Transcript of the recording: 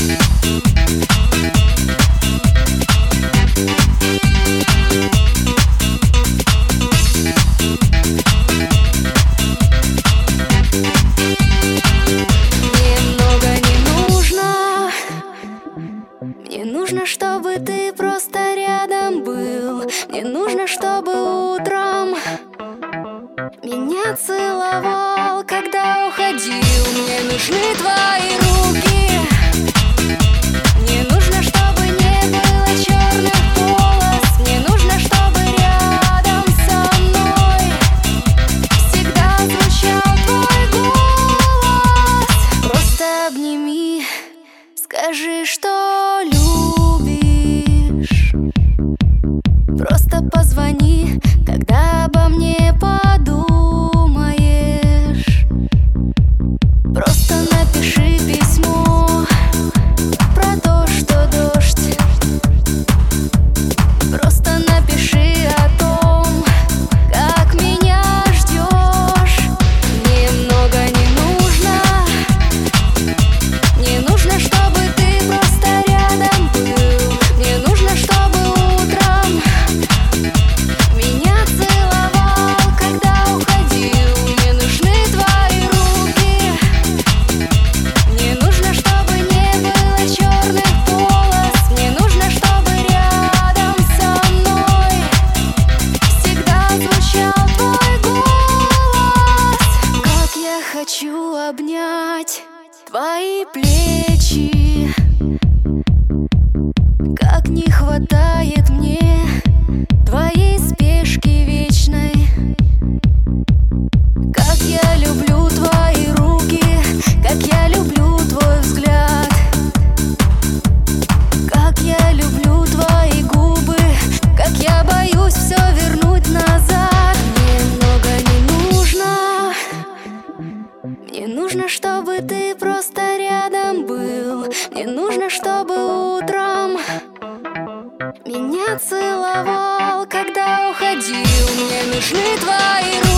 Мне нужно, чтобы ты просто рядом был. Мне нужно, чтобы утром меня целовал, когда уходил. Мне нужны твои руки. Мне нужно, чтобы не было черных полос. Мне нужно, чтобы рядом со мной всегда звучал твой голос. Просто обними, скажи, что любишь. Просто позвони, когда обо мне подумаешь. Просто напиши письмо про то, что дождь. Просто напиши о том, как меня ждешь. Мне много не нужно. Мне нужно, чтобы ты просто рядом был. Мне нужно, чтобы утром меня целовал, когда уходил. Мне нужны твои руки. Мне нужно, чтобы не было черных полос. Мне нужно, чтобы рядом со мной всегда звучал твой голос. Как я хочу обнять твои плечи, как не хватает мне твоей спешки вечной. Как я люблю твои руки, как я люблю твой взгляд. Как я люблю твои губы, как я боюсь все вернуть назад. Мне много не нужно. Мне нужно, чтобы ты просто рядом был. Мне нужно, чтобы утром меня целовал, когда уходил. Мне нужны твои руки.